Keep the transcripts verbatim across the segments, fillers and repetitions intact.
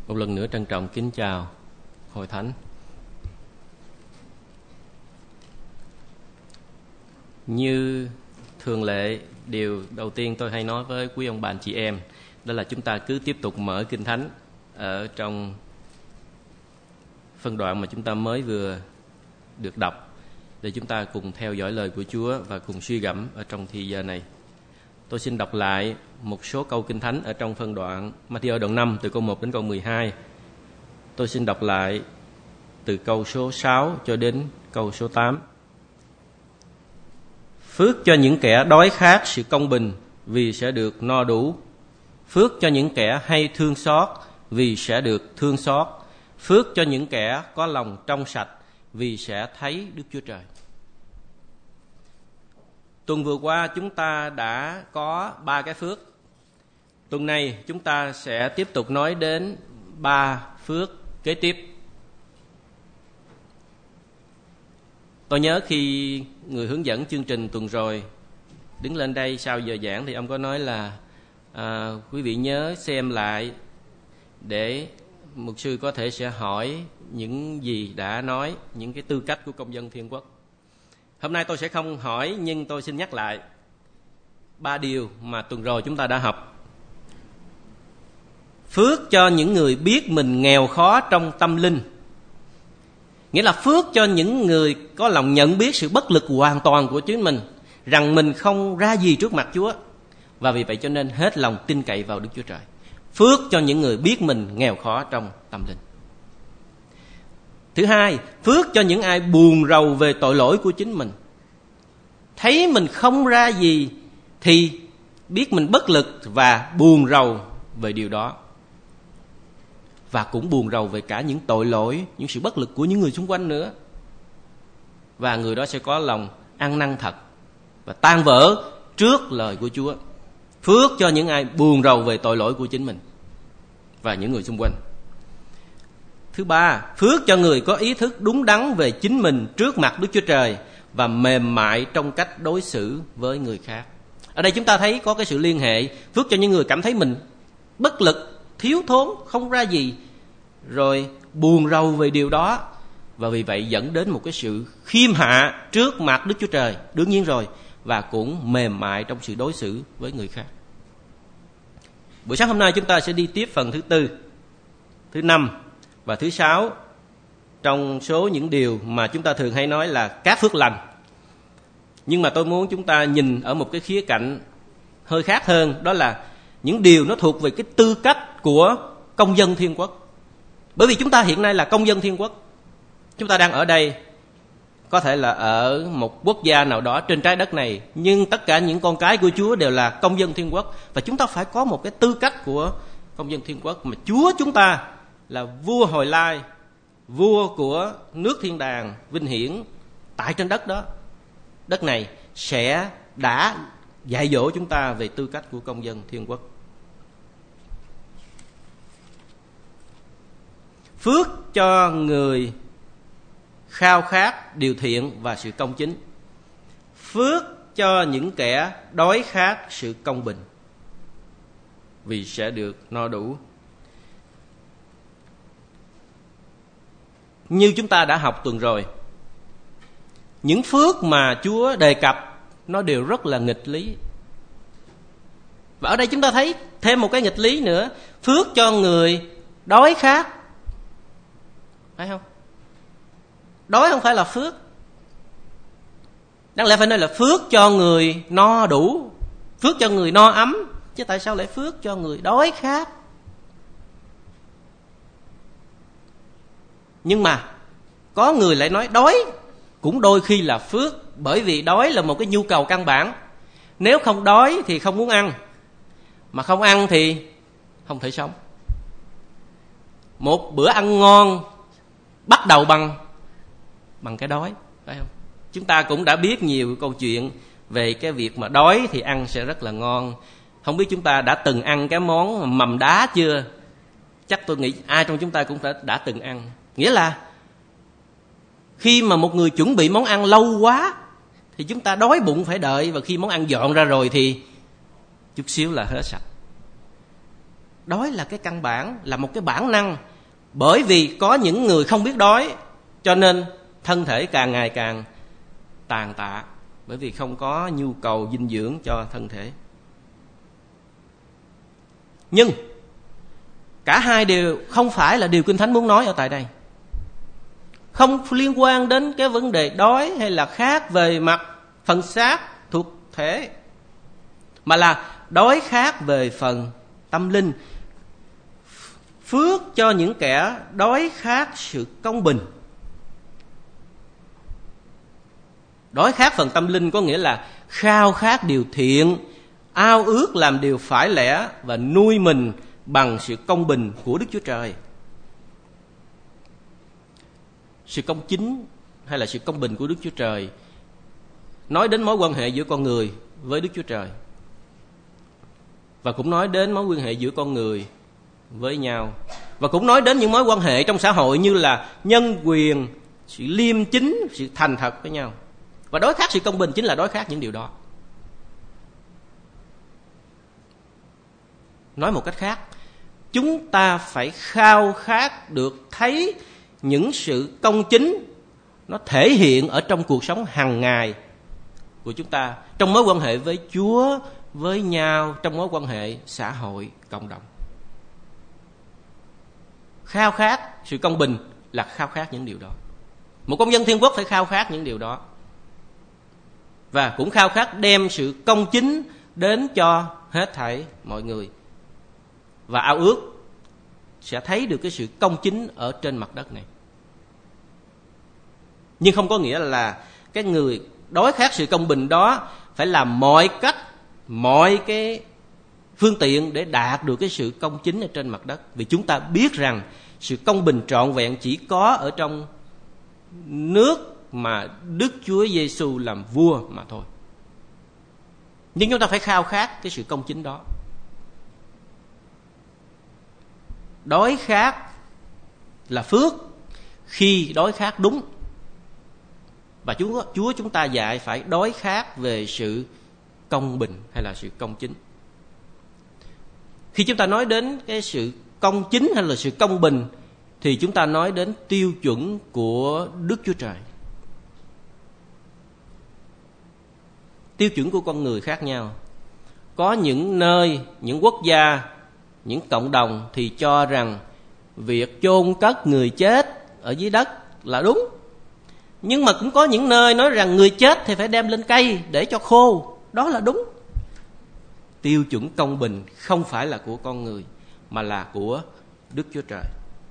Một lần nữa trân trọng kính chào Hội Thánh. Như thường lệ, điều đầu tiên tôi hay nói với quý ông bà anh chị em đó là chúng ta cứ tiếp tục mở Kinh Thánh ở trong phân đoạn mà chúng ta mới vừa được đọc, để chúng ta cùng theo dõi lời của Chúa và cùng suy gẫm ở trong thời giờ này. Tôi xin đọc lại một số câu Kinh Thánh ở trong phân đoạn Ma-thi-ơ đoạn năm từ câu một đến câu mười hai. Tôi xin đọc lại từ câu số sáu cho đến câu số tám. Phước cho những kẻ đói khát sự công bình, vì sẽ được no đủ. Phước cho những kẻ hay thương xót, vì sẽ được thương xót. Phước cho những kẻ có lòng trong sạch, vì sẽ thấy Đức Chúa Trời. Tuần vừa qua chúng ta đã có ba cái phước. Tuần này chúng ta sẽ tiếp tục nói đến ba phước kế tiếp. Tôi nhớ khi người hướng dẫn chương trình tuần rồi đứng lên đây sau giờ giảng thì ông có nói là à, quý vị nhớ xem lại để mục sư có thể sẽ hỏi những gì đã nói, những cái tư cách của công dân thiên quốc. Hôm nay tôi sẽ không hỏi, nhưng tôi xin nhắc lại ba điều mà tuần rồi chúng ta đã học. Phước cho những người biết mình nghèo khó trong tâm linh, nghĩa là phước cho những người có lòng nhận biết sự bất lực hoàn toàn của chính mình, rằng mình không ra gì trước mặt Chúa, và vì vậy cho nên hết lòng tin cậy vào Đức Chúa Trời. Phước cho những người biết mình nghèo khó trong tâm linh. Thứ hai, phước cho những ai buồn rầu về tội lỗi của chính mình, thấy mình không ra gì thì biết mình bất lực và buồn rầu về điều đó, và cũng buồn rầu về cả những tội lỗi, những sự bất lực của những người xung quanh nữa. Và người đó sẽ có lòng ăn năn thật và tan vỡ trước lời của Chúa. Phước cho những ai buồn rầu về tội lỗi của chính mình và những người xung quanh. Thứ ba, phước cho người có ý thức đúng đắn về chính mình trước mặt Đức Chúa Trời và mềm mại trong cách đối xử với người khác. Ở đây chúng ta thấy có cái sự liên hệ. Phước cho những người cảm thấy mình bất lực, thiếu thốn, không ra gì, rồi buồn rầu về điều đó, và vì vậy dẫn đến một cái sự khiêm hạ trước mặt Đức Chúa Trời, đương nhiên rồi, và cũng mềm mại trong sự đối xử với người khác. Buổi sáng hôm nay chúng ta sẽ đi tiếp phần thứ tư, thứ năm và thứ sáu trong số những điều mà chúng ta thường hay nói là các phước lành. Nhưng mà tôi muốn chúng ta nhìn ở một cái khía cạnh hơi khác hơn, đó là những điều nó thuộc về cái tư cách của công dân thiên quốc. Bởi vì chúng ta hiện nay là công dân thiên quốc. Chúng ta đang ở đây, có thể là ở một quốc gia nào đó trên trái đất này, nhưng tất cả những con cái của Chúa đều là công dân thiên quốc. Và chúng ta phải có một cái tư cách của công dân thiên quốc, mà Chúa chúng ta là vua hồi lai, vua của nước thiên đàng vinh hiển tại trên đất đó, đất này, sẽ đã dạy dỗ chúng ta về tư cách của công dân thiên quốc. Phước cho người khao khát điều thiện và sự công chính. Phước cho những kẻ đói khát sự công bình, vì sẽ được no đủ. Như chúng ta đã học tuần rồi, những phước mà Chúa đề cập nó đều rất là nghịch lý. Và ở đây chúng ta thấy thêm một cái nghịch lý nữa. Phước cho người đói khát, phải không? Đói không phải là phước. Đáng lẽ phải nói là phước cho người no đủ, phước cho người no ấm, chứ tại sao lại phước cho người đói khát? Nhưng mà có người lại nói đói cũng đôi khi là phước, bởi vì đói là một cái nhu cầu căn bản. Nếu không đói thì không muốn ăn, mà không ăn thì không thể sống. Một bữa ăn ngon bắt đầu bằng bằng cái đói, phải không? Chúng ta cũng đã biết nhiều câu chuyện về cái việc mà đói thì ăn sẽ rất là ngon. Không biết chúng ta đã từng ăn cái món mầm đá chưa? Chắc tôi nghĩ ai trong chúng ta cũng đã, đã từng ăn. Nghĩa là khi mà một người chuẩn bị món ăn lâu quá thì chúng ta đói bụng phải đợi, và khi món ăn dọn ra rồi thì chút xíu là hết sạch. Đói là cái căn bản, là một cái bản năng. Bởi vì có những người không biết đói, cho nên thân thể càng ngày càng tàn tạ, bởi vì không có nhu cầu dinh dưỡng cho thân thể. Nhưng cả hai đều không phải là điều Kinh Thánh muốn nói ở tại đây. Không liên quan đến cái vấn đề đói hay là khác về mặt phần xác thuộc thể, mà là đói khác về phần tâm linh. Phước cho những kẻ đói khát sự công bình. Đói khát phần tâm linh có nghĩa là khao khát điều thiện, ao ước làm điều phải lẽ và nuôi mình bằng sự công bình của Đức Chúa Trời. Sự công chính hay là sự công bình của Đức Chúa Trời nói đến mối quan hệ giữa con người với Đức Chúa Trời, và cũng nói đến mối quan hệ giữa con người với nhau, và cũng nói đến những mối quan hệ trong xã hội như là nhân quyền, sự liêm chính, sự thành thật với nhau. Và đối khát sự công bình chính là đối khát những điều đó. Nói một cách khác, chúng ta phải khao khát được thấy những sự công chính nó thể hiện ở trong cuộc sống hàng ngày của chúng ta, trong mối quan hệ với Chúa, với nhau, trong mối quan hệ xã hội, cộng đồng. Khao khát sự công bình là khao khát những điều đó. Một công dân thiên quốc phải khao khát những điều đó, và cũng khao khát đem sự công chính đến cho hết thảy mọi người, và ao ước sẽ thấy được cái sự công chính ở trên mặt đất này. Nhưng không có nghĩa là cái người đói khát sự công bình đó phải làm mọi cách, mọi cái phương tiện để đạt được cái sự công chính ở trên mặt đất. Vì chúng ta biết rằng sự công bình trọn vẹn chỉ có ở trong nước mà Đức Chúa Giêsu làm vua mà thôi. Nhưng chúng ta phải khao khát cái sự công chính đó. Đói khát là phước khi đói khát đúng. Và Chúa, Chúa chúng ta dạy phải đói khát về sự công bình hay là sự công chính. Khi chúng ta nói đến cái sự công chính hay là sự công bình thì chúng ta nói đến tiêu chuẩn của Đức Chúa Trời. Tiêu chuẩn của con người khác nhau. Có những nơi, những quốc gia, những cộng đồng thì cho rằng việc chôn cất người chết ở dưới đất là đúng. Nhưng mà cũng có những nơi nói rằng người chết thì phải đem lên cây để cho khô. Đó là đúng. Tiêu chuẩn công bình không phải là của con người, mà là của Đức Chúa Trời.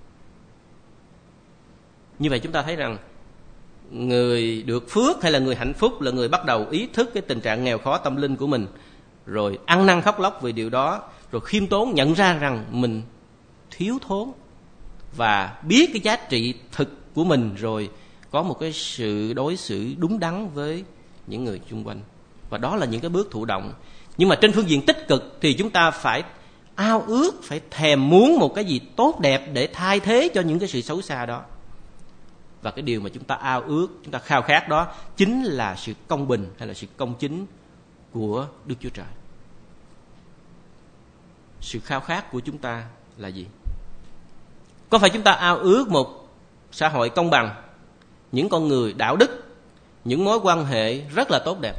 Như vậy chúng ta thấy rằng người được phước hay là người hạnh phúc là người bắt đầu ý thức cái tình trạng nghèo khó tâm linh của mình, rồi ăn năn khóc lóc về điều đó, rồi khiêm tốn nhận ra rằng mình thiếu thốn và biết cái giá trị thực của mình, rồi có một cái sự đối xử đúng đắn với những người xung quanh. Và đó là những cái bước thụ động. Nhưng mà trên phương diện tích cực thì chúng ta phải ao ước, phải thèm muốn một cái gì tốt đẹp để thay thế cho những cái sự xấu xa đó. Và cái điều mà chúng ta ao ước, chúng ta khao khát đó chính là sự công bình hay là sự công chính của Đức Chúa Trời. Sự khao khát của chúng ta là gì? Có phải chúng ta ao ước một xã hội công bằng, những con người đạo đức, những mối quan hệ rất là tốt đẹp?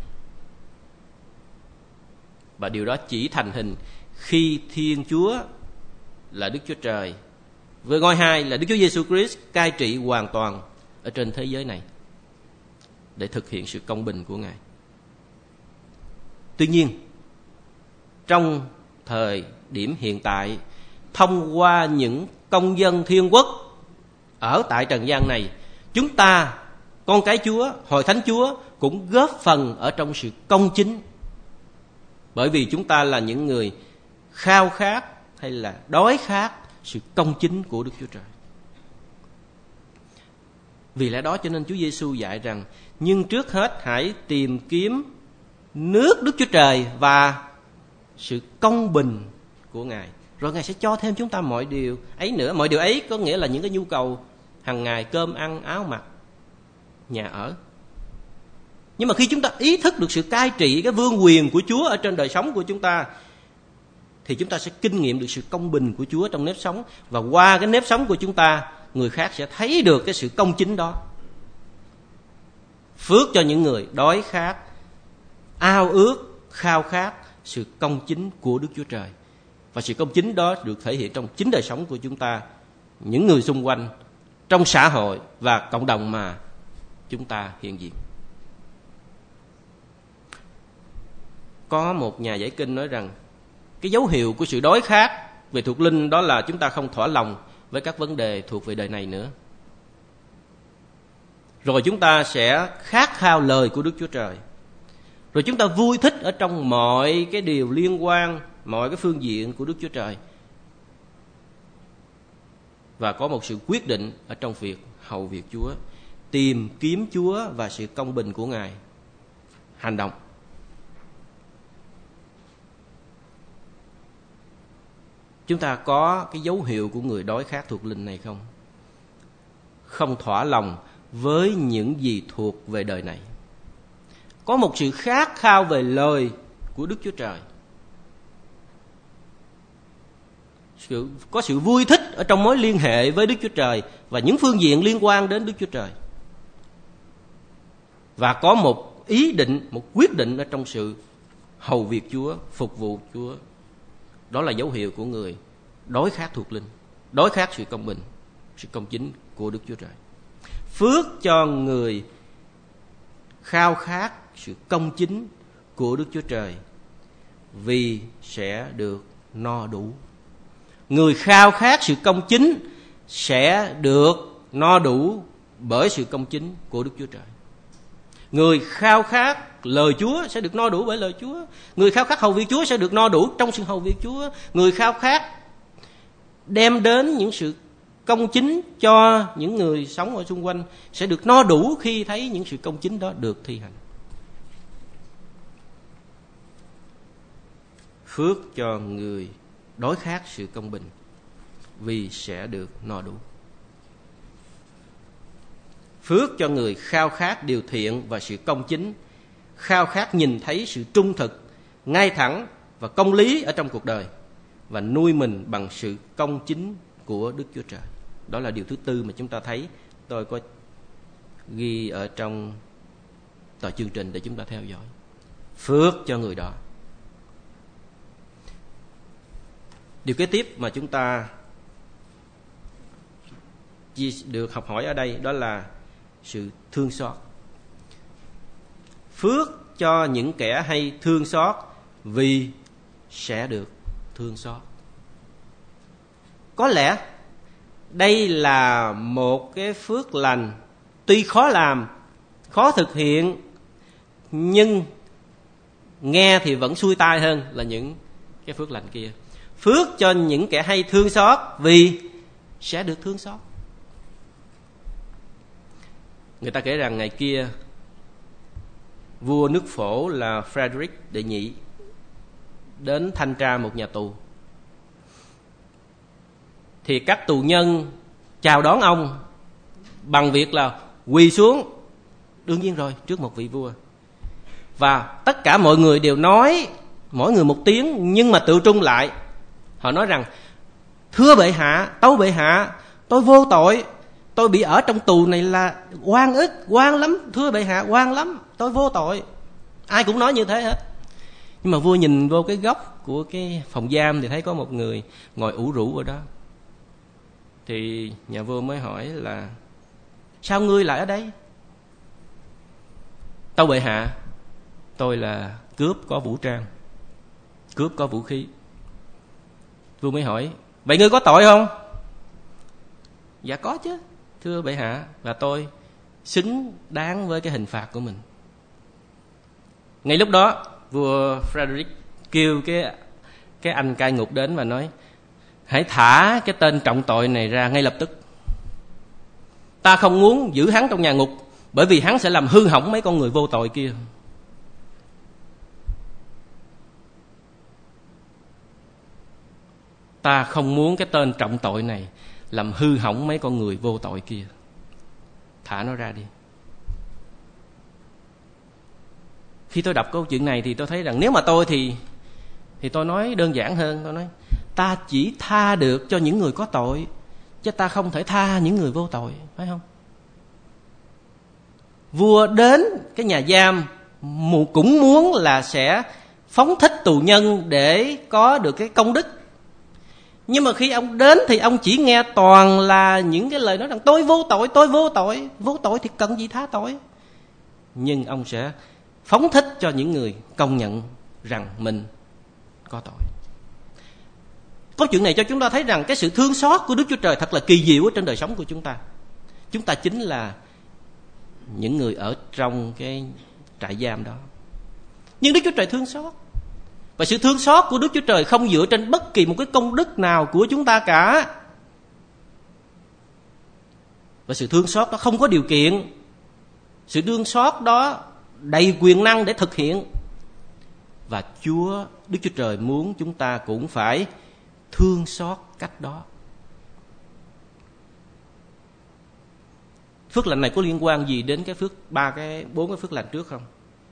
Và điều đó chỉ thành hình khi Thiên Chúa là Đức Chúa Trời, với ngôi hai là Đức Chúa Giêsu Christ cai trị hoàn toàn ở trên thế giới này để thực hiện sự công bình của Ngài. Tuy nhiên, trong thời điểm hiện tại, thông qua những công dân thiên quốc ở tại trần gian này, chúng ta, con cái Chúa, hội thánh Chúa cũng góp phần ở trong sự công chính. Bởi vì chúng ta là những người khao khát hay là đói khát sự công chính của Đức Chúa Trời. Vì lẽ đó cho nên Chúa Giêsu dạy rằng, nhưng trước hết hãy tìm kiếm nước Đức Chúa Trời và sự công bình của Ngài, rồi Ngài sẽ cho thêm chúng ta mọi điều ấy nữa. Mọi điều ấy có nghĩa là những cái nhu cầu hàng ngày, cơm ăn, áo mặc, nhà ở. Nhưng mà khi chúng ta ý thức được sự cai trị, cái vương quyền của Chúa ở trên đời sống của chúng ta, thì chúng ta sẽ kinh nghiệm được sự công bình của Chúa trong nếp sống. Và qua cái nếp sống của chúng ta, người khác sẽ thấy được cái sự công chính đó. Phước cho những người đói khát, ao ước, khao khát sự công chính của Đức Chúa Trời. Và sự công chính đó được thể hiện trong chính đời sống của chúng ta, những người xung quanh, trong xã hội và cộng đồng mà chúng ta hiện diện. Có một nhà giải kinh nói rằng cái dấu hiệu của sự đói khát về thuộc linh đó là chúng ta không thỏa lòng với các vấn đề thuộc về đời này nữa. Rồi chúng ta sẽ khát khao lời của Đức Chúa Trời. Rồi chúng ta vui thích ở trong mọi cái điều liên quan, mọi cái phương diện của Đức Chúa Trời. Và có một sự quyết định ở trong việc hầu việc Chúa, tìm kiếm Chúa và sự công bình của Ngài. Hành động. Chúng ta có cái dấu hiệu của người đói khát thuộc linh này không? Không thỏa lòng với những gì thuộc về đời này. Có một sự khát khao về lời của Đức Chúa Trời. Sự, có sự vui thích ở trong mối liên hệ với Đức Chúa Trời và những phương diện liên quan đến Đức Chúa Trời. Và có một ý định, một quyết định ở trong sự hầu việc Chúa, phục vụ Chúa. Đó là dấu hiệu của người đói khát thuộc linh, đói khát sự công bình, sự công chính của Đức Chúa Trời. Phước cho người khao khát sự công chính của Đức Chúa Trời, vì sẽ được no đủ. Người khao khát sự công chính sẽ được no đủ bởi sự công chính của Đức Chúa Trời. Người khao khát lời Chúa sẽ được no đủ bởi lời Chúa. Người khao khát hầu việc Chúa sẽ được no đủ trong sự hầu việc Chúa. Người khao khát đem đến những sự công chính cho những người sống ở xung quanh sẽ được no đủ khi thấy những sự công chính đó được thi hành. Phước cho người đói khát sự công bình, vì sẽ được no đủ. Phước cho người khao khát điều thiện và sự công chính, khao khát nhìn thấy sự trung thực, ngay thẳng và công lý ở trong cuộc đời, và nuôi mình bằng sự công chính của Đức Chúa Trời. Đó là điều thứ tư mà chúng ta thấy. Tôi có ghi ở trong tờ chương trình để chúng ta theo dõi. Phước cho người đó. Điều kế tiếp mà chúng ta được học hỏi ở đây đó là sự thương xót. Phước cho những kẻ hay thương xót, vì sẽ được thương xót. Có lẽ đây là một cái phước lành tuy khó làm, khó thực hiện, nhưng nghe thì vẫn xuôi tai hơn là những cái phước lành kia. Phước cho những kẻ hay thương xót, vì sẽ được thương xót. Người ta kể rằng ngày kia vua nước Phổ là Frederick đệ nhị đến thanh tra một nhà tù, thì các tù nhân chào đón ông bằng việc là quỳ xuống, đương nhiên rồi, trước một vị vua. Và tất cả mọi người đều nói mỗi người một tiếng, nhưng mà tự trung lại. Họ nói rằng: thưa bệ hạ, tâu bệ hạ, tôi vô tội, tôi bị ở trong tù này là oan ức, oan lắm, thưa bệ hạ, oan lắm, tôi vô tội. Ai cũng nói như thế hết. Nhưng mà vua nhìn vô cái góc của cái phòng giam thì thấy có một người ngồi ủ rũ ở đó. Thì nhà vua mới hỏi là: sao ngươi lại ở đây? Tâu bệ hạ, tôi là cướp có vũ trang, cướp có vũ khí. Vua mới hỏi: vậy ngươi có tội không? Dạ có chứ, thưa bệ hạ, và tôi xứng đáng với cái hình phạt của mình. Ngay lúc đó vua Frederick kêu cái cái anh cai ngục đến và nói: hãy thả cái tên trọng tội này ra ngay lập tức. Ta không muốn giữ hắn trong nhà ngục, bởi vì hắn sẽ làm hư hỏng mấy con người vô tội kia. Ta không muốn cái tên trọng tội này làm hư hỏng mấy con người vô tội kia. Thả nó ra đi. Khi tôi đọc câu chuyện này thì tôi thấy rằng nếu mà tôi thì Thì tôi nói đơn giản hơn, tôi nói ta chỉ tha được cho những người có tội, chứ ta không thể tha những người vô tội, phải không? Vua đến cái nhà giam cũng muốn là sẽ phóng thích tù nhân để có được cái công đức. Nhưng mà khi ông đến thì ông chỉ nghe toàn là những cái lời nói rằng tôi vô tội, tôi vô tội. Vô tội thì cần gì tha tội. Nhưng ông sẽ phóng thích cho những người công nhận rằng mình có tội. Câu chuyện này cho chúng ta thấy rằng cái sự thương xót của Đức Chúa Trời thật là kỳ diệu ở trên đời sống của chúng ta. Chúng ta chính là những người ở trong cái trại giam đó. Nhưng Đức Chúa Trời thương xót. Và sự thương xót của Đức Chúa Trời không dựa trên bất kỳ một cái công đức nào của chúng ta cả. Và sự thương xót đó không có điều kiện. Sự thương xót đó đầy quyền năng để thực hiện. Và Chúa, Đức Chúa Trời muốn chúng ta cũng phải thương xót cách đó. Phước lành này có liên quan gì đến cái phước ba cái bốn cái phước lành trước không?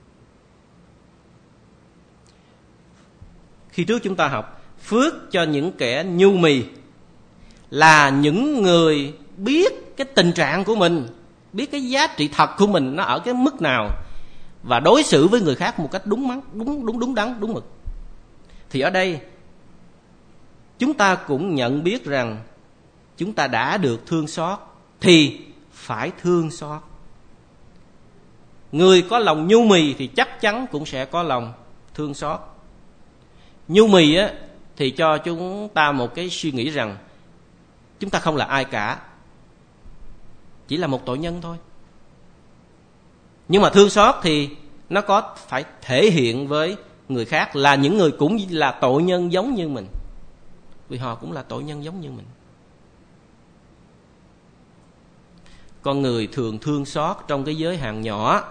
Khi trước chúng ta học phước cho những kẻ nhu mì là những người biết cái tình trạng của mình, biết cái giá trị thật của mình nó ở cái mức nào và đối xử với người khác một cách đúng mắn, đúng đúng đúng đắn, đúng mực. Thì ở đây chúng ta cũng nhận biết rằng chúng ta đã được thương xót thì phải thương xót. Người có lòng nhu mì thì chắc chắn cũng sẽ có lòng thương xót. Nhu mì á, thì cho chúng ta một cái suy nghĩ rằng chúng ta không là ai cả, chỉ là một tội nhân thôi. Nhưng mà thương xót thì nó có phải thể hiện với người khác là những người cũng là tội nhân giống như mình, vì họ cũng là tội nhân giống như mình. Con người thường thương xót trong cái giới hạn nhỏ.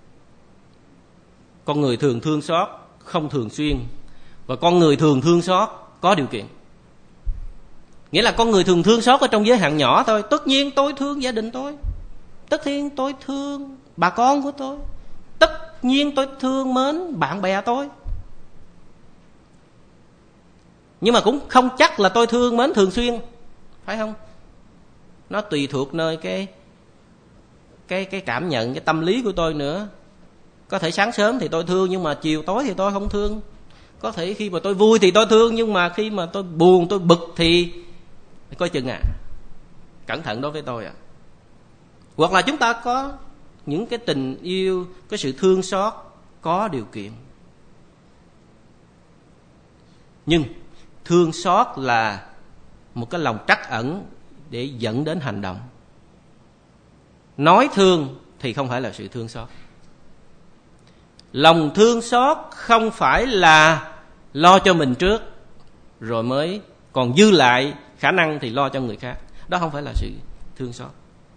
Con người thường thương xót không thường xuyên. Và con người thường thương xót có điều kiện. Nghĩa là con người thường thương xót ở trong giới hạn nhỏ thôi. Tất nhiên tôi thương gia đình tôi, tất nhiên tôi thương bà con của tôi, tất nhiên tôi thương mến bạn bè tôi. Nhưng mà cũng không chắc là tôi thương mến thường xuyên, phải không? Nó tùy thuộc nơi cái cái cái cảm nhận, cái tâm lý của tôi nữa. Có thể sáng sớm thì tôi thương, nhưng mà chiều tối thì tôi không thương. Có thể khi mà tôi vui thì tôi thương, nhưng mà khi mà tôi buồn, tôi bực thì coi chừng à, cẩn thận đối với tôi à. Hoặc là chúng ta có những cái tình yêu, cái sự thương xót có điều kiện. Nhưng thương xót là một cái lòng trắc ẩn để dẫn đến hành động. Nói thương thì không phải là sự thương xót. Lòng thương xót không phải là lo cho mình trước rồi mới còn dư lại khả năng thì lo cho người khác. Đó không phải là sự thương xót.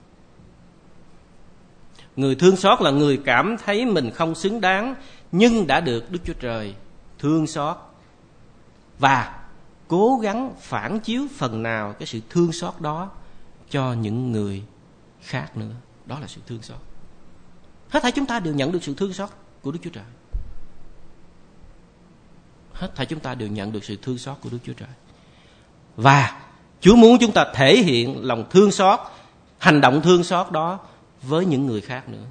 Người thương xót là người cảm thấy mình không xứng đáng, nhưng đã được Đức Chúa Trời thương xót và cố gắng phản chiếu phần nào cái sự thương xót đó cho những người khác nữa. Đó là sự thương xót. Hết thảy chúng ta đều nhận được sự thương xót của Đức Chúa Trời. Hết thảy chúng ta đều nhận được sự thương xót của Đức Chúa Trời. Và Chúa muốn chúng ta thể hiện lòng thương xót, hành động thương xót đó với những người khác nữa.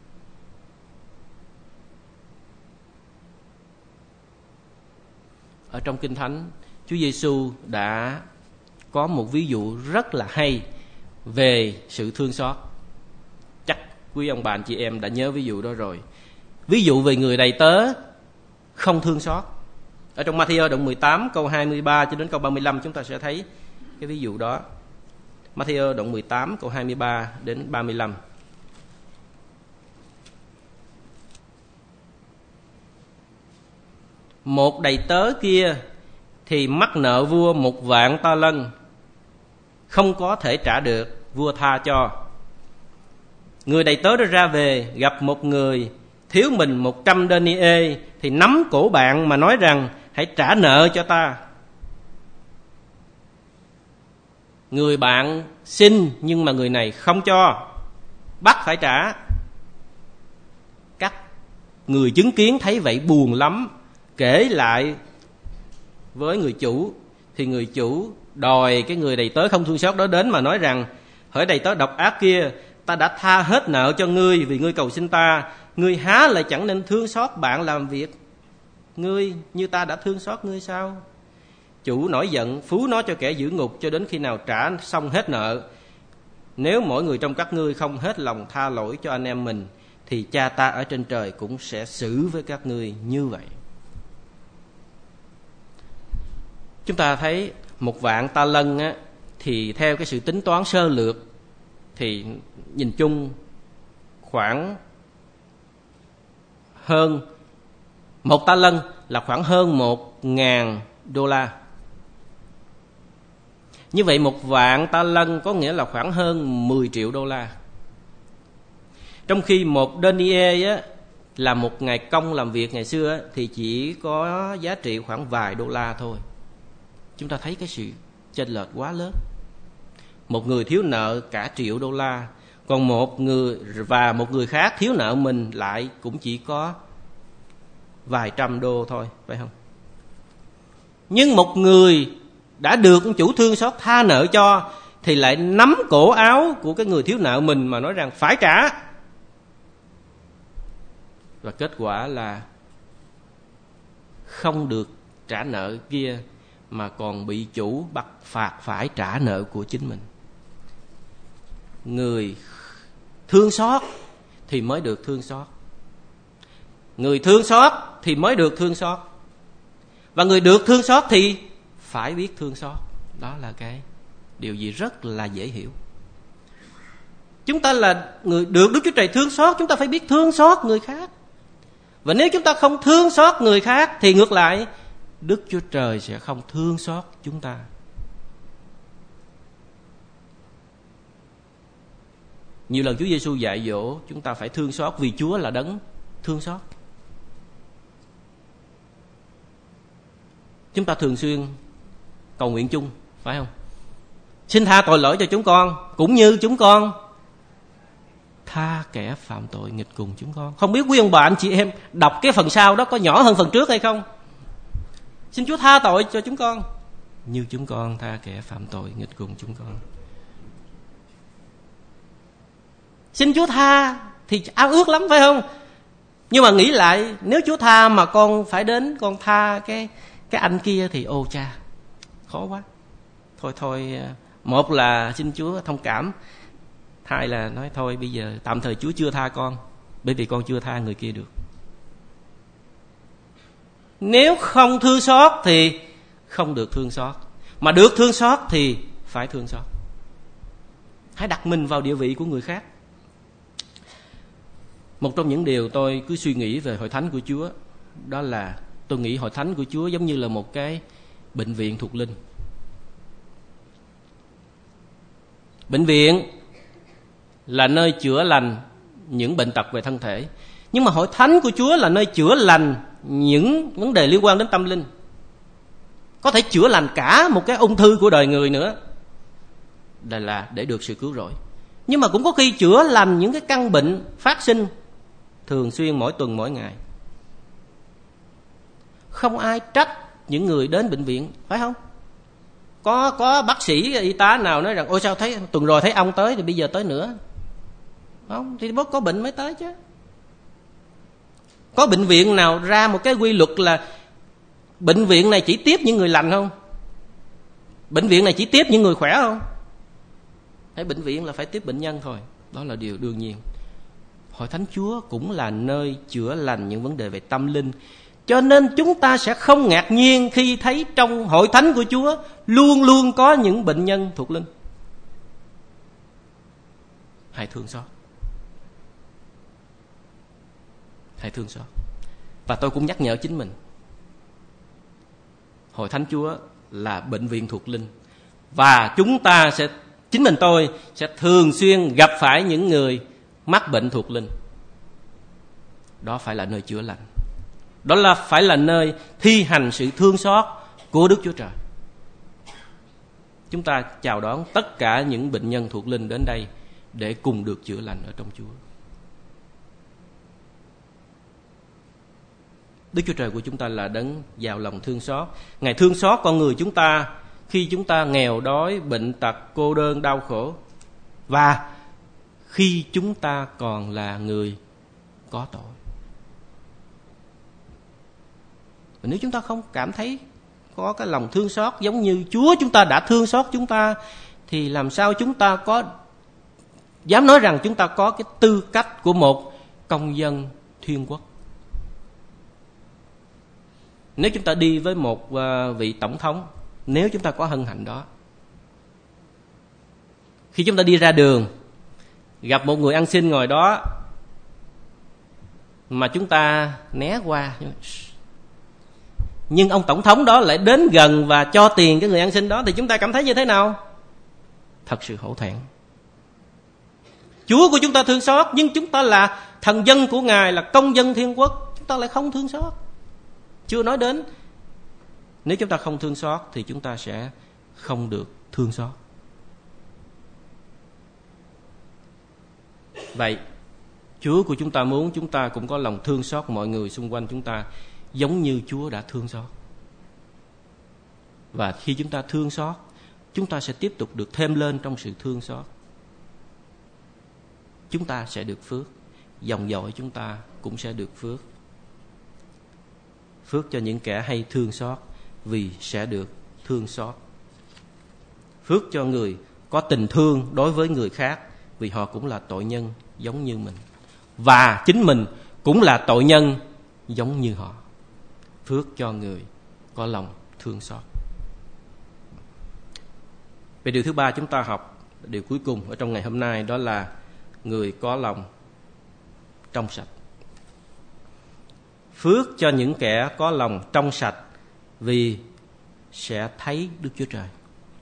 Ở trong Kinh Thánh, Chúa Giêsu đã có một ví dụ rất là hay về sự thương xót. Chắc quý ông bà anh chị em đã nhớ ví dụ đó rồi. Ví dụ về người đầy tớ không thương xót. Ở trong Ma-thi-ơ đoạn mười tám câu hai mươi ba cho đến câu ba mươi lăm chúng ta sẽ thấy cái ví dụ đó. Ma-thi-ơ đoạn mười tám câu hai mươi ba đến ba mươi lăm. Một đầy tớ kia thì mắc nợ vua một vạn ta lân, không có thể trả được, vua tha cho. Người đầy tớ đó ra về, gặp một người thiếu mình một trăm denier, thì nắm cổ bạn mà nói rằng hãy trả nợ cho ta. Người bạn xin, nhưng mà người này không cho, bắt phải trả. Các người chứng kiến thấy vậy buồn lắm, kể lại với người chủ, thì người chủ đòi cái người đầy tớ không thương xót đó đến mà nói rằng: hỡi đầy tớ độc ác kia, ta đã tha hết nợ cho ngươi vì ngươi cầu xin ta, ngươi há lại chẳng nên thương xót bạn làm việc ngươi như ta đã thương xót ngươi sao? Chủ nổi giận, phú nó cho kẻ giữ ngục cho đến khi nào trả xong hết nợ. Nếu mỗi người trong các ngươi không hết lòng tha lỗi cho anh em mình, thì cha ta ở trên trời cũng sẽ xử với các ngươi như vậy. Chúng ta thấy một vạn ta lân á, thì theo cái sự tính toán sơ lược thì nhìn chung khoảng hơn một ta lân là khoảng hơn một ngàn đô la. Như vậy một vạn ta lân có nghĩa là khoảng hơn mười triệu đô la. Trong khi một denier á, là một ngày công làm việc ngày xưa á, thì chỉ có giá trị khoảng vài đô la thôi. Chúng ta thấy cái sự chênh lệch quá lớn. Một người thiếu nợ cả triệu đô la, còn một người và một người khác thiếu nợ mình lại cũng chỉ có vài trăm đô thôi, phải không? Nhưng một người đã được chủ thương xót tha nợ cho thì lại nắm cổ áo của cái người thiếu nợ mình mà nói rằng phải trả. Và kết quả là không được trả nợ kia mà còn bị chủ bắt phạt phải trả nợ của chính mình. Người thương xót thì mới được thương xót, người thương xót thì mới được thương xót, và người được thương xót thì phải biết thương xót. Đó là cái điều gì rất là dễ hiểu. Chúng ta là người được Đức Chúa Trời thương xót, chúng ta phải biết thương xót người khác. Và nếu chúng ta không thương xót người khác thì ngược lại Đức Chúa Trời sẽ không thương xót chúng ta. Nhiều lần Chúa Giêsu dạy dỗ chúng ta phải thương xót vì Chúa là đấng thương xót. Chúng ta thường xuyên cầu nguyện chung, phải không? Xin tha tội lỗi cho chúng con, cũng như chúng con tha kẻ phạm tội nghịch cùng chúng con. Không biết quý ông bà anh chị em đọc cái phần sau đó có nhỏ hơn phần trước hay không? Xin Chúa tha tội cho chúng con, như chúng con tha kẻ phạm tội nghịch cùng chúng con. Xin Chúa tha thì ao ước lắm, phải không? Nhưng mà nghĩ lại, nếu Chúa tha mà con phải đến con tha cái cái anh kia thì ô cha, khó quá. Thôi thôi, một là xin Chúa thông cảm, hai là nói thôi bây giờ tạm thời Chúa chưa tha con, bởi vì con chưa tha người kia được. Nếu không thương xót thì không được thương xót, mà được thương xót thì phải thương xót. Hãy đặt mình vào địa vị của người khác. Một trong những điều tôi cứ suy nghĩ về hội thánh của Chúa, đó là tôi nghĩ hội thánh của Chúa giống như là một cái bệnh viện thuộc linh. Bệnh viện là nơi chữa lành những bệnh tật về thân thể, nhưng mà hội thánh của Chúa là nơi chữa lành những vấn đề liên quan đến tâm linh. Có thể chữa lành cả một cái ung thư của đời người nữa, đây là để được sự cứu rỗi. Nhưng mà cũng có khi chữa lành những cái căn bệnh phát sinh thường xuyên mỗi tuần mỗi ngày. Không ai trách những người đến bệnh viện, phải không? Có có bác sĩ y tá nào nói rằng ôi sao thấy tuần rồi thấy ông tới thì bây giờ tới nữa, không? Thì bố có bệnh mới tới chứ. Có bệnh viện nào ra một cái quy luật là bệnh viện này chỉ tiếp những người lành không? Bệnh viện này chỉ tiếp những người khỏe không? Hay bệnh viện là phải tiếp bệnh nhân thôi? Đó là điều đương nhiên. Hội thánh Chúa cũng là nơi chữa lành những vấn đề về tâm linh. Cho nên chúng ta sẽ không ngạc nhiên khi thấy trong hội thánh của Chúa luôn luôn có những bệnh nhân thuộc linh. Hãy thương xót. Hãy thương xót. Và tôi cũng nhắc nhở chính mình, hội thánh Chúa là bệnh viện thuộc linh, và chúng ta sẽ, chính mình tôi sẽ thường xuyên gặp phải những người mắc bệnh thuộc linh. Đó phải là nơi chữa lành, đó là phải là nơi thi hành sự thương xót của Đức Chúa Trời. Chúng ta chào đón tất cả những bệnh nhân thuộc linh đến đây để cùng được chữa lành ở trong Chúa. Đức Chúa Trời của chúng ta là đấng giàu lòng thương xót. Ngài thương xót con người chúng ta khi chúng ta nghèo đói, bệnh tật, cô đơn, đau khổ, và khi chúng ta còn là người có tội. Và nếu chúng ta không cảm thấy có cái lòng thương xót giống như Chúa chúng ta đã thương xót chúng ta, thì làm sao chúng ta có dám nói rằng chúng ta có cái tư cách của một công dân thiên quốc? Nếu chúng ta đi với một vị tổng thống, nếu chúng ta có hân hạnh đó, khi chúng ta đi ra đường gặp một người ăn xin ngồi đó mà chúng ta né qua, nhưng ông tổng thống đó lại đến gần và cho tiền cái người ăn xin đó, thì chúng ta cảm thấy như thế nào? Thật sự hổ thẹn. Chúa của chúng ta thương xót, nhưng chúng ta là thần dân của Ngài, là công dân thiên quốc, chúng ta lại không thương xót. Chưa nói đến nếu chúng ta không thương xót thì chúng ta sẽ không được thương xót. Vậy Chúa của chúng ta muốn chúng ta cũng có lòng thương xót mọi người xung quanh chúng ta, giống như Chúa đã thương xót. Và khi chúng ta thương xót, chúng ta sẽ tiếp tục được thêm lên trong sự thương xót. Chúng ta sẽ được phước, dòng dõi chúng ta cũng sẽ được phước. Phước cho những kẻ hay thương xót, vì sẽ được thương xót. Phước cho người có tình thương đối với người khác, vì họ cũng là tội nhân giống như mình, và chính mình cũng là tội nhân giống như họ. Phước cho người có lòng thương xót. Về điều thứ ba chúng ta học, điều cuối cùng ở trong ngày hôm nay, đó là người có lòng trong sạch. Phước cho những kẻ có lòng trong sạch, vì sẽ thấy Đức Chúa Trời.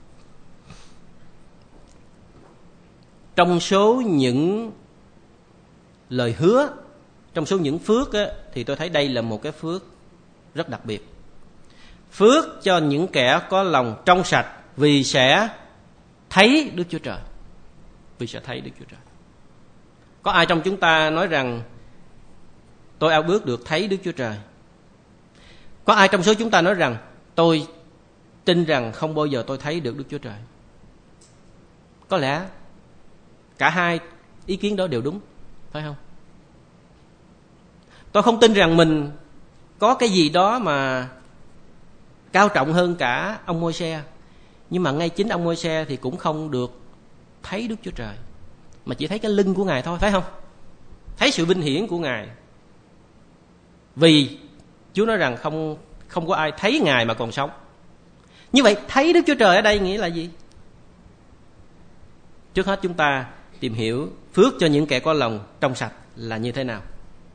Trong số những lời hứa, trong số những phước á, thì tôi thấy đây là một cái phước rất đặc biệt. Phước cho những kẻ có lòng trong sạch, vì sẽ thấy Đức Chúa Trời. Vì sẽ thấy Đức Chúa Trời. Có ai trong chúng ta nói rằng tôi ao ước được thấy Đức Chúa Trời? Có ai trong số chúng ta nói rằng tôi tin rằng không bao giờ tôi thấy được Đức Chúa Trời? Có lẽ cả hai ý kiến đó đều đúng, phải không? Tôi không tin rằng mình có cái gì đó mà cao trọng hơn cả ông Môi-se, nhưng mà ngay chính ông Môi-se thì cũng không được thấy Đức Chúa Trời, mà chỉ thấy cái lưng của Ngài thôi, phải không? Thấy sự vinh hiển của Ngài. Vì Chúa nói rằng không, không có ai thấy Ngài mà còn sống. Như vậy thấy Đức Chúa Trời ở đây nghĩa là gì? Trước hết chúng ta tìm hiểu phước cho những kẻ có lòng trong sạch là như thế nào.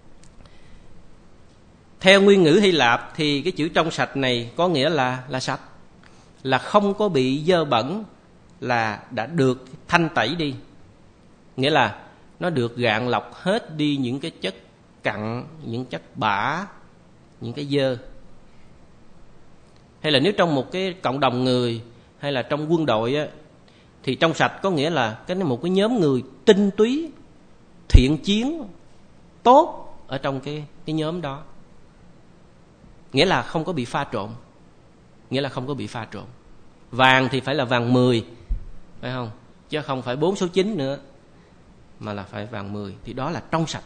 Theo nguyên ngữ Hy Lạp thì cái chữ trong sạch này có nghĩa là, là sạch, là không có bị dơ bẩn, là đã được thanh tẩy đi. Nghĩa là nó được gạn lọc hết đi những cái chất cặn, những chất bã, những cái dơ. Hay là nếu trong một cái cộng đồng người, hay là trong quân đội á, thì trong sạch có nghĩa là cái một cái nhóm người tinh túy, thiện chiến, tốt ở trong cái, cái nhóm đó. Nghĩa là không có bị pha trộn. Nghĩa là không có bị pha trộn. Vàng thì phải là vàng mười, phải không? Chứ không phải bốn số chín nữa, mà là phải vàng mười. Thì đó là trong sạch.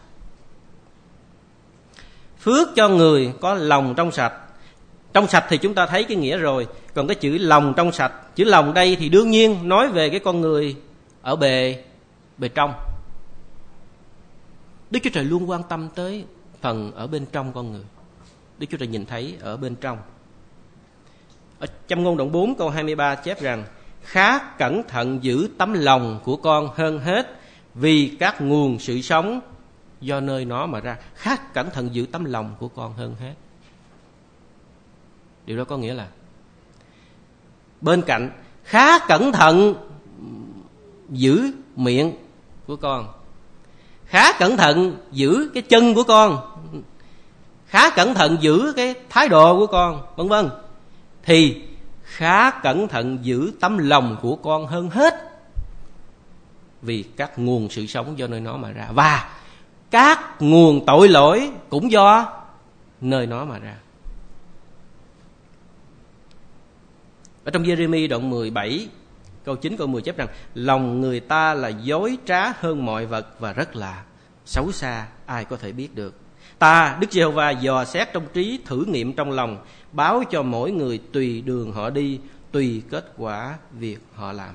Phước cho người có lòng trong sạch. Trong sạch thì chúng ta thấy cái nghĩa rồi. Còn cái chữ lòng trong sạch, chữ lòng đây thì đương nhiên nói về cái con người ở bề, bề trong. Đức Chúa Trời luôn quan tâm tới phần ở bên trong con người. Đức Chúa Trời nhìn thấy ở bên trong. Ở Châm ngôn đoạn bốn câu hai mươi ba chép rằng: khá cẩn thận giữ tấm lòng của con hơn hết, vì các nguồn sự sống do nơi nó mà ra. Khá cẩn thận giữ tấm lòng của con hơn hết. Điều đó có nghĩa là bên cạnh khá cẩn thận giữ miệng của con, khá cẩn thận giữ cái chân của con, khá cẩn thận giữ cái thái độ của con, vân vân, thì khá cẩn thận giữ tấm lòng của con hơn hết, vì các nguồn sự sống do nơi nó mà ra, và các nguồn tội lỗi cũng do nơi nó mà ra. Ở trong Giê-rê-mi đoạn mười bảy câu chín câu mười chép rằng: lòng người ta là dối trá hơn mọi vật và rất là xấu xa, ai có thể biết được. Ta Đức Giê-hô-va dò xét trong trí, thử nghiệm trong lòng, báo cho mỗi người tùy đường họ đi, tùy kết quả việc họ làm.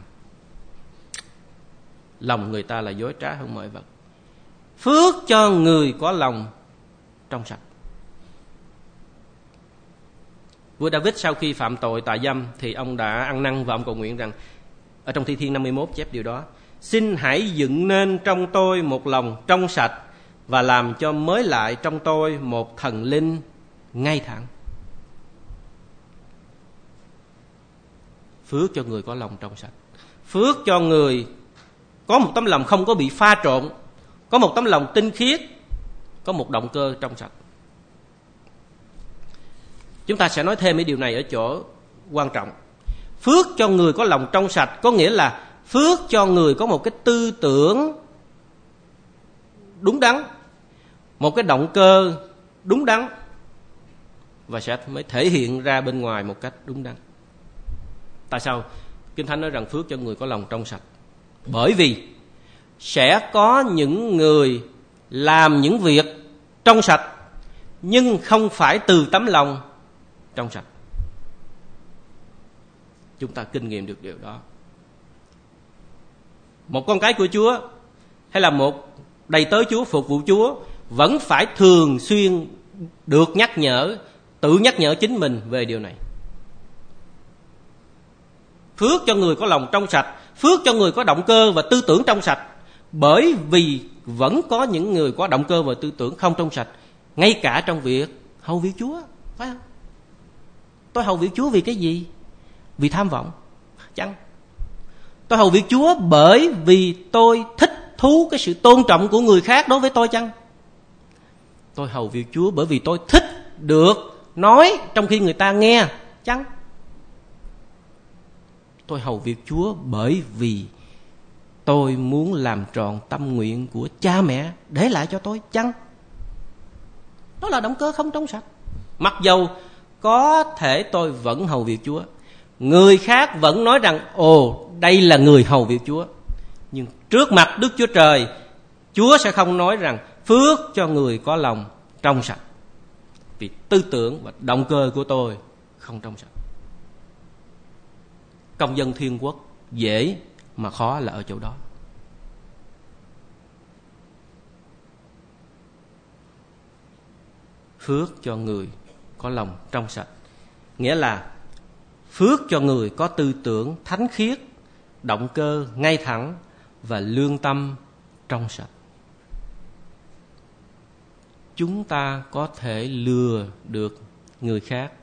Lòng người ta là dối trá hơn mọi vật. Phước cho người có lòng trong sạch. Vua David sau khi phạm tội tà dâm thì ông đã ăn năn và ông cầu nguyện rằng, ở trong Thi Thiên năm mươi mốt chép điều đó: xin hãy dựng nên trong tôi một lòng trong sạch và làm cho mới lại trong tôi một thần linh ngay thẳng. Phước cho người có lòng trong sạch. Phước cho người có một tấm lòng không có bị pha trộn, có một tấm lòng tinh khiết, có một động cơ trong sạch. Chúng ta sẽ nói thêm cái điều này ở chỗ quan trọng. Phước cho người có lòng trong sạch có nghĩa là phước cho người có một cái tư tưởng đúng đắn, một cái động cơ đúng đắn, và sẽ mới thể hiện ra bên ngoài một cách đúng đắn. Tại sao Kinh Thánh nói rằng phước cho người có lòng trong sạch? Bởi vì sẽ có những người làm những việc trong sạch nhưng không phải từ tấm lòng trong sạch. Chúng ta kinh nghiệm được điều đó. Một con cái của Chúa hay là một đầy tớ Chúa, phục vụ Chúa vẫn phải thường xuyên được nhắc nhở, tự nhắc nhở chính mình về điều này. Phước cho người có lòng trong sạch, phước cho người có động cơ và tư tưởng trong sạch. Bởi vì vẫn có những người có động cơ và tư tưởng không trong sạch, ngay cả trong việc hầu việc Chúa, phải không? Tôi hầu việc Chúa vì cái gì? Vì tham vọng? Chăng. Tôi hầu việc Chúa bởi vì tôi thích thú cái sự tôn trọng của người khác đối với tôi chăng? Tôi hầu việc Chúa bởi vì tôi thích được nói trong khi người ta nghe chăng? Tôi hầu việc Chúa bởi vì tôi muốn làm tròn tâm nguyện của cha mẹ để lại cho tôi chăng? Đó là động cơ không trong sạch. Mặc dầu có thể tôi vẫn hầu việc Chúa, người khác vẫn nói rằng ồ, đây là người hầu việc Chúa, nhưng trước mặt Đức Chúa Trời, Chúa sẽ không nói rằng phước cho người có lòng trong sạch, vì tư tưởng và động cơ của tôi không trong sạch. Công dân thiên quốc dễ mà khó là ở chỗ đó. Phước cho người có lòng trong sạch nghĩa là phước cho người có tư tưởng thánh khiết, động cơ ngay thẳng và lương tâm trong sạch. Chúng ta có thể lừa được người khác,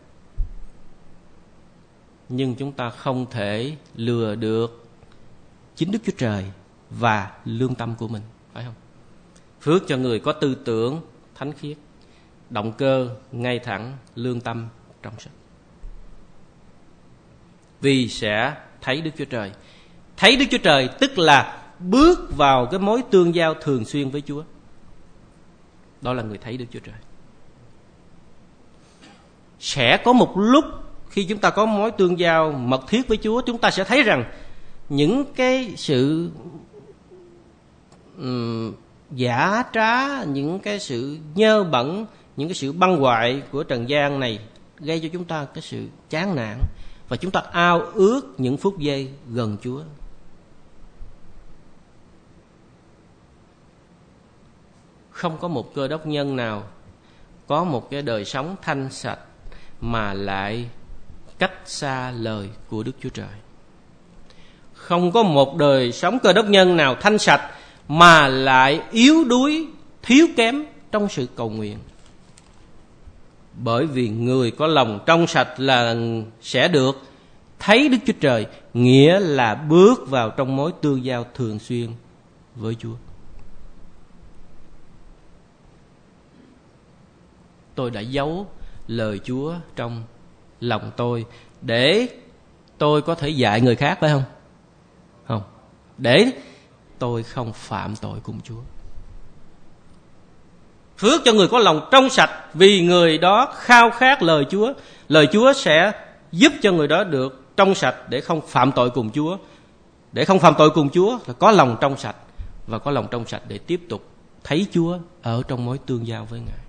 nhưng chúng ta không thể lừa được chính Đức Chúa Trời và lương tâm của mình, phải không? Phước cho người có tư tưởng thánh khiết, động cơ ngay thẳng, lương tâm trong sạch. Vì sẽ thấy Đức Chúa Trời. Thấy Đức Chúa Trời tức là bước vào cái mối tương giao thường xuyên với Chúa. Đó là người thấy Đức Chúa Trời. Sẽ có một lúc khi chúng ta có mối tương giao mật thiết với Chúa, chúng ta sẽ thấy rằng những cái sự um, giả trá, những cái sự nhơ bẩn, những cái sự băng hoại của trần gian này gây cho chúng ta cái sự chán nản, và chúng ta ao ước những phút giây gần Chúa. Không có một cơ đốc nhân nào có một cái đời sống thanh sạch mà lại cách xa lời của Đức Chúa Trời. Không có một đời sống cơ đốc nhân nào thanh sạch mà lại yếu đuối, thiếu kém trong sự cầu nguyện. Bởi vì người có lòng trong sạch là sẽ được thấy Đức Chúa Trời, nghĩa là bước vào trong mối tương giao thường xuyên với Chúa. Tôi đã giấu lời Chúa trong lòng tôi để tôi có thể dạy người khác, phải không? Không. Để tôi không phạm tội cùng Chúa. Phước cho người có lòng trong sạch, vì người đó khao khát lời Chúa. Lời Chúa sẽ giúp cho người đó được trong sạch để không phạm tội cùng Chúa. Để không phạm tội cùng Chúa là có lòng trong sạch, và có lòng trong sạch để tiếp tục thấy Chúa ở trong mối tương giao với Ngài.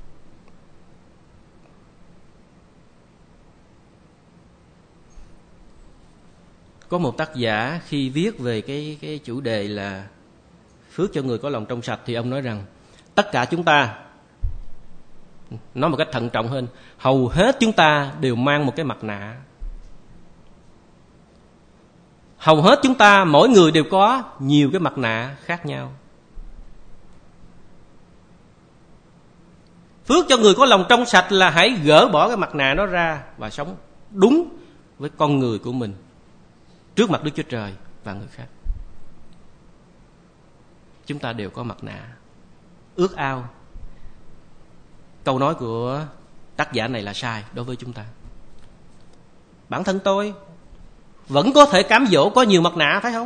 Có một tác giả khi viết về cái, cái chủ đề là phước cho người có lòng trong sạch, thì ông nói rằng tất cả chúng ta, nói một cách thận trọng hơn, hầu hết chúng ta đều mang một cái mặt nạ. Hầu hết chúng ta, mỗi người đều có nhiều cái mặt nạ khác nhau. Phước cho người có lòng trong sạch là hãy gỡ bỏ cái mặt nạ đó ra và sống đúng với con người của mình trước mặt Đức Chúa Trời và người khác. Chúng ta đều có mặt nạ. Ước ao câu nói của tác giả này là sai đối với chúng ta. Bản thân tôi vẫn có thể cám dỗ có nhiều mặt nạ, phải không?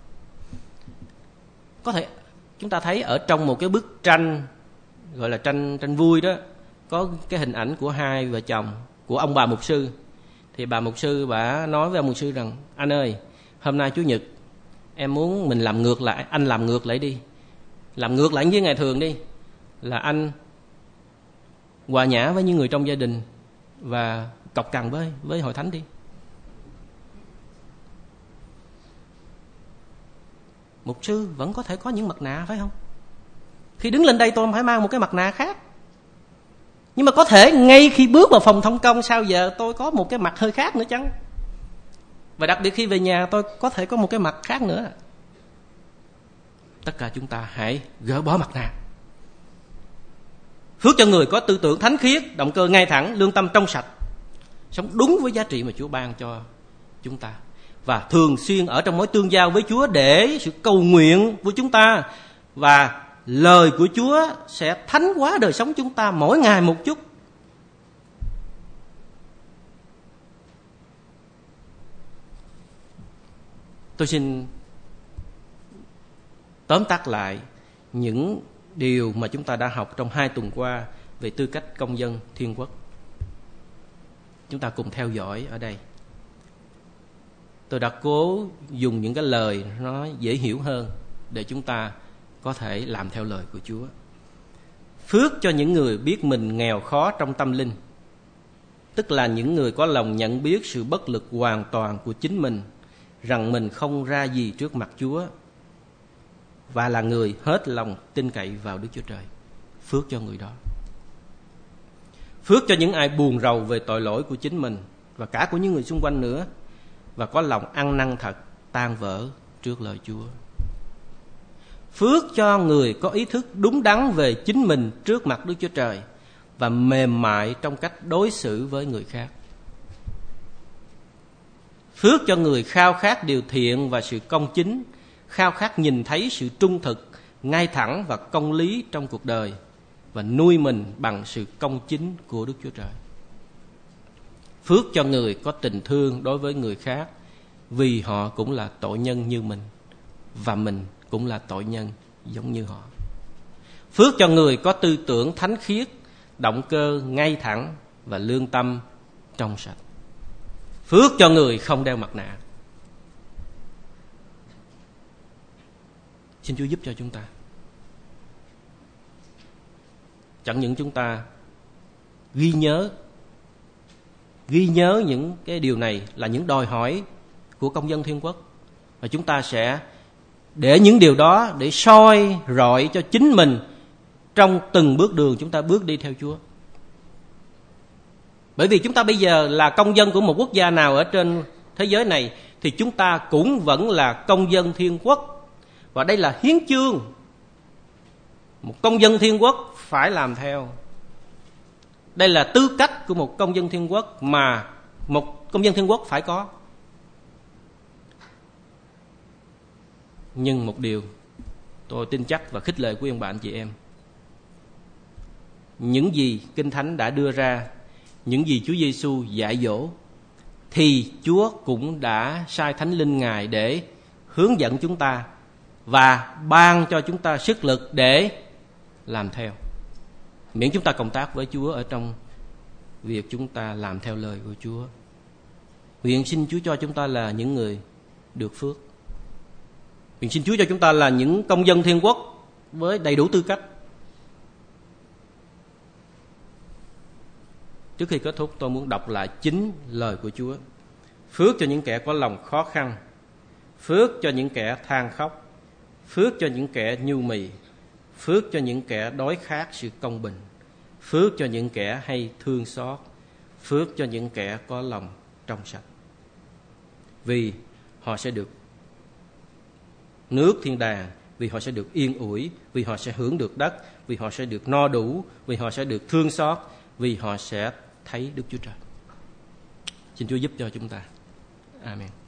Có thể chúng ta thấy ở trong một cái bức tranh gọi là tranh tranh vui đó, có cái hình ảnh của hai vợ chồng, của ông bà mục sư. Thì bà mục sư bà nói với ông mục sư rằng: anh ơi, hôm nay Chủ nhật em muốn mình làm ngược lại, anh làm ngược lại đi, làm ngược lại với ngày thường đi, là anh hòa nhã với những người trong gia đình và cọc cằn với với hội thánh đi. Mục sư vẫn có thể có những mặt nạ, phải không? Khi đứng lên đây tôi phải mang một cái mặt nạ khác. Nhưng mà có thể ngay khi bước vào phòng thông công sau giờ tôi có một cái mặt hơi khác nữa chăng? Và đặc biệt khi về nhà tôi có thể có một cái mặt khác nữa. Tất cả chúng ta hãy gỡ bỏ mặt nạ. Phước cho người có tư tưởng thánh khiết, động cơ ngay thẳng, lương tâm trong sạch, sống đúng với giá trị mà Chúa ban cho chúng ta, và thường xuyên ở trong mối tương giao với Chúa để sự cầu nguyện của chúng ta, và lời của Chúa sẽ thánh hóa đời sống chúng ta mỗi ngày một chút. Tôi xin tóm tắt lại những điều mà chúng ta đã học trong hai tuần qua về tư cách công dân thiên quốc. Chúng ta cùng theo dõi ở đây. Tôi đã cố dùng những cái lời nó dễ hiểu hơn để chúng ta có thể làm theo lời của Chúa. Phước cho những người biết mình nghèo khó trong tâm linh, tức là những người có lòng nhận biết sự bất lực hoàn toàn của chính mình, rằng mình không ra gì trước mặt Chúa, và là người hết lòng tin cậy vào Đức Chúa Trời. Phước cho người đó. Phước cho những ai buồn rầu về tội lỗi của chính mình và cả của những người xung quanh nữa, và có lòng ăn năn thật, tan vỡ trước lời Chúa. Phước cho người có ý thức đúng đắn về chính mình trước mặt Đức Chúa Trời và mềm mại trong cách đối xử với người khác. Phước cho người khao khát điều thiện và sự công chính, khao khát nhìn thấy sự trung thực, ngay thẳng và công lý trong cuộc đời, và nuôi mình bằng sự công chính của Đức Chúa Trời. Phước cho người có tình thương đối với người khác, vì họ cũng là tội nhân như mình, và mình cũng là tội nhân giống như họ. Phước cho người có tư tưởng thánh khiết, động cơ ngay thẳng và lương tâm trong sạch. Phước cho người không đeo mặt nạ. Xin Chúa giúp cho chúng ta. Chẳng những chúng ta ghi nhớ Ghi nhớ những cái điều này là những đòi hỏi của công dân thiên quốc, và chúng ta sẽ để những điều đó để soi rọi cho chính mình trong từng bước đường chúng ta bước đi theo Chúa. Bởi vì chúng ta bây giờ là công dân của một quốc gia nào ở trên thế giới này, thì chúng ta cũng vẫn là công dân thiên quốc. Và đây là hiến chương. Một công dân thiên quốc phải làm theo. Đây là tư cách của một công dân thiên quốc mà một công dân thiên quốc phải có. Nhưng một điều tôi tin chắc và khích lệ quý ông bà anh chị em, những gì Kinh Thánh đã đưa ra, những gì Chúa Giêsu dạy dỗ, thì Chúa cũng đã sai Thánh Linh Ngài để hướng dẫn chúng ta và ban cho chúng ta sức lực để làm theo. Miễn chúng ta cộng tác với Chúa ở trong việc chúng ta làm theo lời của Chúa. Nguyện xin Chúa cho chúng ta là những người được phước. Nguyện xin Chúa cho chúng ta là những công dân thiên quốc với đầy đủ tư cách. Trước khi kết thúc, tôi muốn đọc lại chính lời của Chúa. Phước cho những kẻ có lòng khó khăn, phước cho những kẻ than khóc, phước cho những kẻ nhu mì, phước cho những kẻ đói khát sự công bình, phước cho những kẻ hay thương xót, phước cho những kẻ có lòng trong sạch. Vì họ sẽ được nước thiên đàng, vì họ sẽ được yên ủi, vì họ sẽ hưởng được đất, vì họ sẽ được no đủ, vì họ sẽ được thương xót, vì họ sẽ thấy Đức Chúa Trời. Xin Chúa giúp cho chúng ta. Amen.